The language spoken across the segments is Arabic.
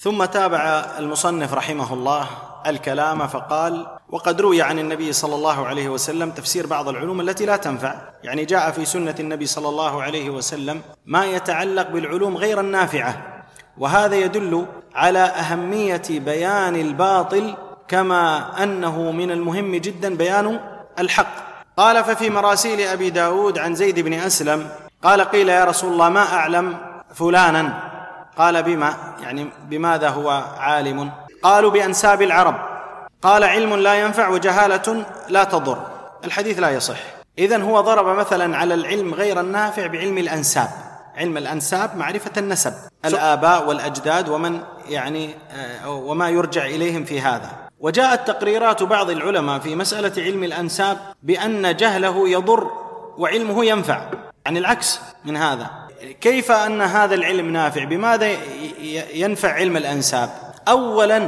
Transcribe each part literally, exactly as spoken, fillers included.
ثم تابع المصنف رحمه الله الكلام فقال: وقد روي عن النبي صلى الله عليه وسلم تفسير بعض العلوم التي لا تنفع، يعني جاء في سنة النبي صلى الله عليه وسلم ما يتعلق بالعلوم غير النافعة، وهذا يدل على أهمية بيان الباطل كما أنه من المهم جدا بيان الحق. قال: ففي مراسيل أبي داود عن زيد بن أسلم قال: قيل يا رسول الله ما أعلم فلانا. قال: بما يعني بماذا هو عالم؟ قالوا: بأنساب العرب. قال: علم لا ينفع وجهالة لا تضر. الحديث لا يصح. إذن هو ضرب مثلا على العلم غير النافع بعلم الأنساب. علم الأنساب معرفة النسب، الآباء والأجداد ومن يعني وما يرجع إليهم في هذا. وجاءت تقريرات بعض العلماء في مسألة علم الأنساب بأن جهله يضر وعلمه ينفع، يعني العكس من هذا. كيف أن هذا العلم نافع؟ بماذا ينفع علم الأنساب؟ أولا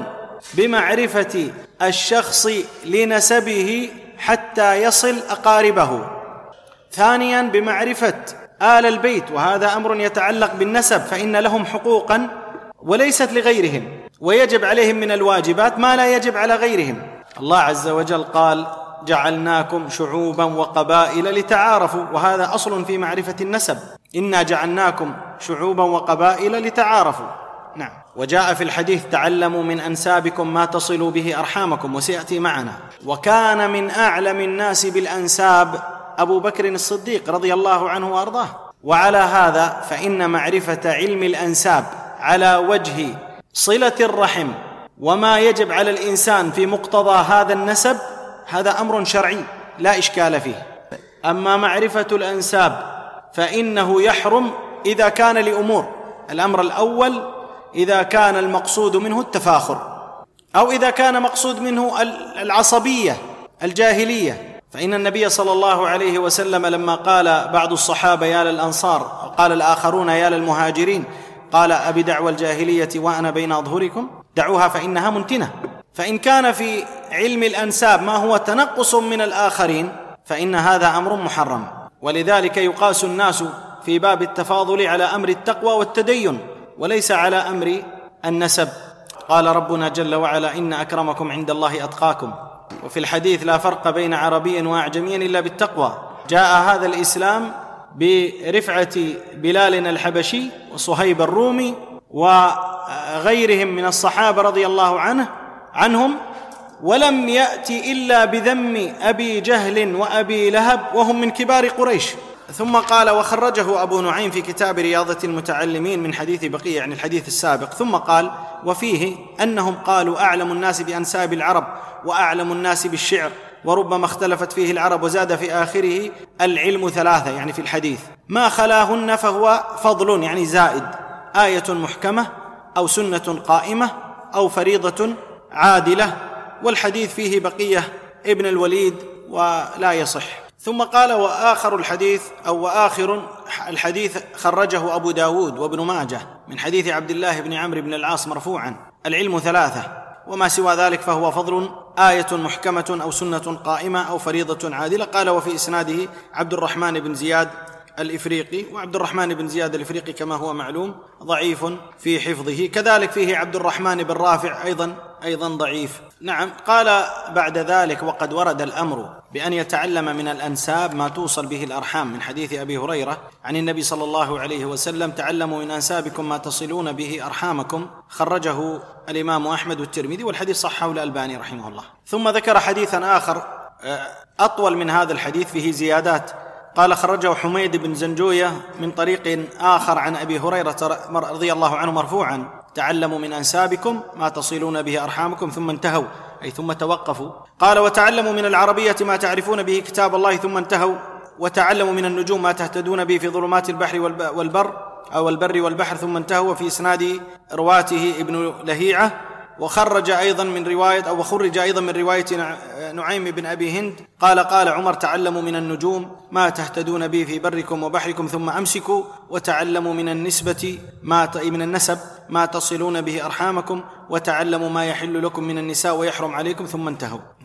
بمعرفة الشخص لنسبه حتى يصل أقاربه. ثانيا بمعرفة آل البيت، وهذا أمر يتعلق بالنسب، فإن لهم حقوقا وليست لغيرهم، ويجب عليهم من الواجبات ما لا يجب على غيرهم. الله عز وجل قال: جعلناكم شعوبا وقبائل لتعارفوا، وهذا أصل في معرفة النسب. إنا جعلناكم شعوبا وقبائل لتعارفوا. نعم. وجاء في الحديث: تعلموا من أنسابكم ما تصلوا به أرحامكم، وسيأتي معنا. وكان من أعلم الناس بالأنساب أبو بكر الصديق رضي الله عنه وأرضاه. وعلى هذا فإن معرفة علم الأنساب على وجه صلة الرحم وما يجب على الإنسان في مقتضى هذا النسب هذا أمر شرعي لا إشكال فيه. أما معرفة الأنساب فإنه يحرم إذا كان لأمور: الأمر الأول إذا كان المقصود منه التفاخر، أو إذا كان مقصود منه العصبية الجاهلية. فإن النبي صلى الله عليه وسلم لما قال بعض الصحابة يا للأنصار، قال الآخرون يا للمهاجرين، قال: أبي دعوى الجاهلية وأنا بين أظهركم، دعوها فإنها منتنة. فإن كان في علم الأنساب ما هو تنقص من الآخرين فإن هذا أمر محرم. ولذلك يقاس الناس في باب التفاضل على أمر التقوى والتدين وليس على أمر النسب. قال ربنا جل وعلا: إن أكرمكم عند الله أتقاكم. وفي الحديث: لا فرق بين عربي وأعجمي إلا بالتقوى. جاء هذا الإسلام برفعة بلال الحبشي وصهيب الرومي وغيرهم من الصحابة رضي الله عنه عنهم، ولم يأتي إلا بذم أبي جهل وأبي لهب وهم من كبار قريش. ثم قال: وخرجه أبو نعيم في كتاب رياضة المتعلمين من حديث بقية، يعني الحديث السابق. ثم قال: وفيه أنهم قالوا: أعلم الناس بأنساب العرب وأعلم الناس بالشعر، وربما اختلفت فيه العرب. وزاد في آخره: العلم ثلاثة، يعني في الحديث: ما خلاهن فهو فضل، يعني زائد، آية محكمة أو سنة قائمة أو فريضة عادلة. والحديث فيه بقية ابن الوليد ولا يصح. ثم قال: وآخر الحديث أو وآخر الحديث خرجه أبو داود وابن ماجه من حديث عبد الله بن عمرو بن العاص مرفوعا: العلم ثلاثة، وما سوى ذلك فهو فضل، آية محكمة أو سنة قائمة أو فريضة عادلة. قال: وفي إسناده عبد الرحمن بن زياد الإفريقي، وعبد الرحمن بن زياد الإفريقي كما هو معلوم ضعيف في حفظه. كذلك فيه عبد الرحمن بن رافع أيضا أيضا ضعيف. نعم. قال بعد ذلك: وقد ورد الأمر بأن يتعلم من الأنساب ما توصل به الأرحام، من حديث أبي هريرة عن النبي صلى الله عليه وسلم: تعلموا من أنسابكم ما تصلون به أرحامكم. خرجه الإمام أحمد والترمذي، والحديث صححه الألباني رحمه الله. ثم ذكر حديثا آخر أطول من هذا الحديث فيه زيادات. قال: خرجه حميد بن زنجوية من طريق آخر عن أبي هريرة رضي الله عنه مرفوعا: تعلموا من أنسابكم ما تصلون به أرحامكم، ثم انتهوا، أي ثم توقفوا. قال: وتعلموا من العربية ما تعرفون به كتاب الله، ثم انتهوا. وتعلموا من النجوم ما تهتدون به في ظلمات البحر والبر أو البر والبحر، ثم انتهوا. وفي إسناد رواته ابن لهيعة. وخرج أيضا من رواية أو وخرج أيضا من رواية نعيم بن أبي هند قال: قال عمر: تعلموا من النجوم ما تهتدون به في بركم وبحركم، ثم أمسكوا. وتعلموا من النسبة ما من النسب ما تصلون به أرحامكم، وتعلموا ما يحل لكم من النساء ويحرم عليكم، ثم انتهوا.